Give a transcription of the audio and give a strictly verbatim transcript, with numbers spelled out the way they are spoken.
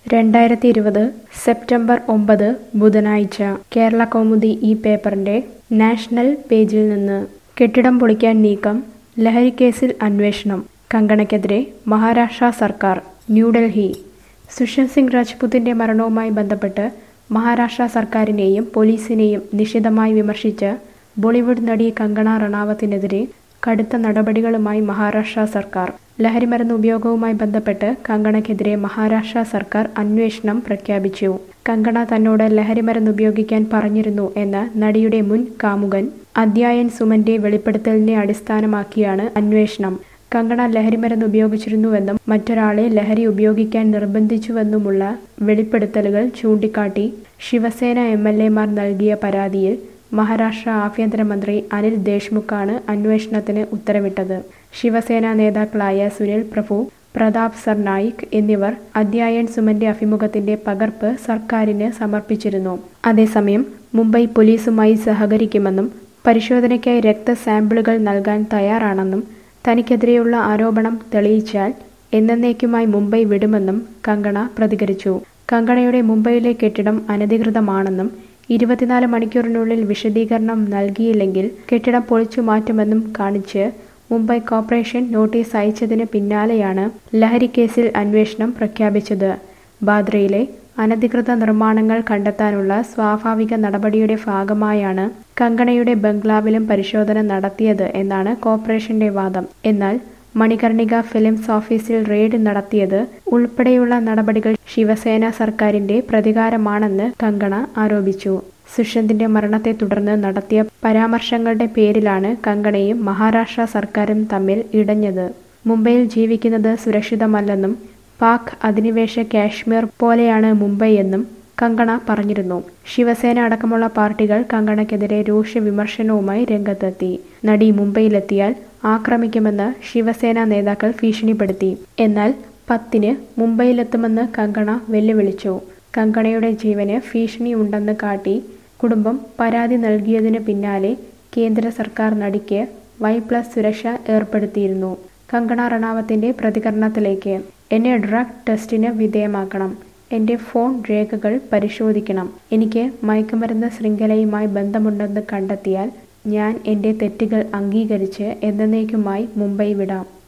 രണ്ടായിരത്തി ഇരുപത് സെപ്റ്റംബർ ഒമ്പത് ബുധനാഴ്ച കേരള കൗമുദി ഈ പേപ്പറിന്റെ നാഷണൽ പേജിൽ നിന്ന് കെട്ടിടം പൊളിക്കാൻ നീക്കം, ലഹരിക്കേസിൽ അന്വേഷണം, കങ്കണയ്ക്കെതിരെ മഹാരാഷ്ട്ര സർക്കാർ. ന്യൂഡൽഹി. സുശാന്ത് സിംഗ് രാജ്പുത്തിന്റെ മരണവുമായി ബന്ധപ്പെട്ട് മഹാരാഷ്ട്ര സർക്കാരിനെയും പോലീസിനെയും നിശിതമായി വിമർശിച്ച് ബോളിവുഡ് നടി കങ്കണ റണാവത്തിനെതിരെ കടുത്ത നടപടികളുമായി മഹാരാഷ്ട്ര സർക്കാർ. ലഹരിമരുന്ന് ഉപയോഗവുമായി ബന്ധപ്പെട്ട് കങ്കണയ്ക്കെതിരെ മഹാരാഷ്ട്ര സർക്കാർ അന്വേഷണം പ്രഖ്യാപിച്ചു. കങ്കണ തന്നോട് ലഹരിമരുന്ന് ഉപയോഗിക്കാൻ പറഞ്ഞിരുന്നു എന്ന നടിയുടെ മുൻ കാമുകൻ അധ്യായൻ സുമന്റെ വെളിപ്പെടുത്തലിനെ അടിസ്ഥാനമാക്കിയാണ് അന്വേഷണം. കങ്കണ ലഹരിമരുന്ന് ഉപയോഗിച്ചിരുന്നുവെന്നും മറ്റൊരാളെ ലഹരി ഉപയോഗിക്കാൻ നിർബന്ധിച്ചുവെന്നുമുള്ള വെളിപ്പെടുത്തലുകൾ ചൂണ്ടിക്കാട്ടി ശിവസേന എം എൽ എമാർ നൽകിയ പരാതിയിൽ മഹാരാഷ്ട്ര ആഭ്യന്തരമന്ത്രി അനിൽ ദേശ്മുഖാണ് അന്വേഷണത്തിന് ഉത്തരവിട്ടത്. ശിവസേന നേതാക്കളായ സുനിൽ പ്രഭു, പ്രതാപ് സർനായിക് എന്നിവർ അധ്യായൻ സുമന്റെ അഭിമുഖത്തിന്റെ പകർപ്പ് സർക്കാരിന് സമർപ്പിച്ചിരുന്നു. അതേസമയം മുംബൈ പോലീസുമായി സഹകരിക്കുമെന്നും പരിശോധനയ്ക്കായി രക്തസാമ്പിളുകൾ നൽകാൻ തയ്യാറാണെന്നും തനിക്കെതിരെയുള്ള ആരോപണം തെളിയിച്ചാൽ എന്നേക്കുമായി മുംബൈ വിടുമെന്നും കങ്കണ പ്രതികരിച്ചു. കങ്കണയുടെ മുംബൈയിലെ കെട്ടിടം അനധികൃതമാണെന്നും ഇരുപത്തിനാല് മണിക്കൂറിനുള്ളിൽ വിശദീകരണം നൽകിയില്ലെങ്കിൽ കെട്ടിടം പൊളിച്ചു മാറ്റുമെന്നും കാണിച്ച് മുംബൈ കോർപ്പറേഷൻ നോട്ടീസ് അയച്ചതിന് പിന്നാലെയാണ് ലഹരിക്കേസിൽ അന്വേഷണം പ്രഖ്യാപിച്ചത്. ബാന്ദ്രയിലെ അനധികൃത നിർമ്മാണങ്ങൾ കണ്ടെത്താനുള്ള സ്വാഭാവിക നടപടിയുടെ ഭാഗമായാണ് കങ്കണയുടെ ബംഗ്ലാവിലും പരിശോധന നടത്തിയത് എന്നാണ് കോർപ്പറേഷന്റെ വാദം. എന്നാൽ മണികർണിക ഫിലിംസ് ഓഫീസിൽ റെയ്ഡ് നടത്തിയത് ഉൾപ്പെടെയുള്ള നടപടികൾ ശിവസേന സർക്കാരിന്റെ പ്രതികാരമാണെന്ന് കങ്കണ ആരോപിച്ചു. സുശാന്തിന്റെ മരണത്തെ തുടർന്ന് നടത്തിയ പരാമർശങ്ങളുടെ പേരിലാണ് കങ്കണയും മഹാരാഷ്ട്ര സർക്കാരും തമ്മിൽ ഇടഞ്ഞത്. മുംബൈയിൽ ജീവിക്കുന്നത് സുരക്ഷിതമല്ലെന്നും പാക് അധിനിവേശ കാശ്മീർ പോലെയാണ് മുംബൈ എന്നും കങ്കണ പറഞ്ഞിരുന്നു. ശിവസേന അടക്കമുള്ള പാർട്ടികൾ കങ്കണയ്ക്കെതിരെ രൂക്ഷ വിമർശനവുമായി രംഗത്തെത്തി. നടി മുംബൈയിലെത്തിയാൽ ആക്രമിക്കുമെന്ന് ശിവസേന നേതാക്കൾ ഭീഷണിപ്പെടുത്തി. എന്നാൽ പത്തിന് മുംബൈയിലെത്തുമെന്ന് കങ്കണ വെല്ലുവിളിച്ചു. കങ്കണയുടെ ജീവന് ഭീഷണിയുണ്ടെന്ന് കാട്ടി കുടുംബം പരാതി നൽകിയതിന് പിന്നാലെ കേന്ദ്ര സർക്കാർ നടിക്ക് വൈ പ്ലസ് സുരക്ഷ ഏർപ്പെടുത്തിയിരുന്നു. കങ്കണ റണാവത്തിന്റെ പ്രതികരണത്തിലേക്ക്. എന്നെ ഡ്രഗ് ടെസ്റ്റിന് വിധേയമാക്കണം, എൻ്റെ ഫോൺ രേഖകൾ പരിശോധിക്കണം, എനിക്ക് മയക്കുമരുന്ന് ശൃംഖലയുമായി ബന്ധമുണ്ടെന്ന് കണ്ടെത്തിയാൽ ഞാൻ എൻ്റെ തെറ്റുകൾ അംഗീകരിച്ച് എന്നേക്കുമായി മുംബൈ വിടാം.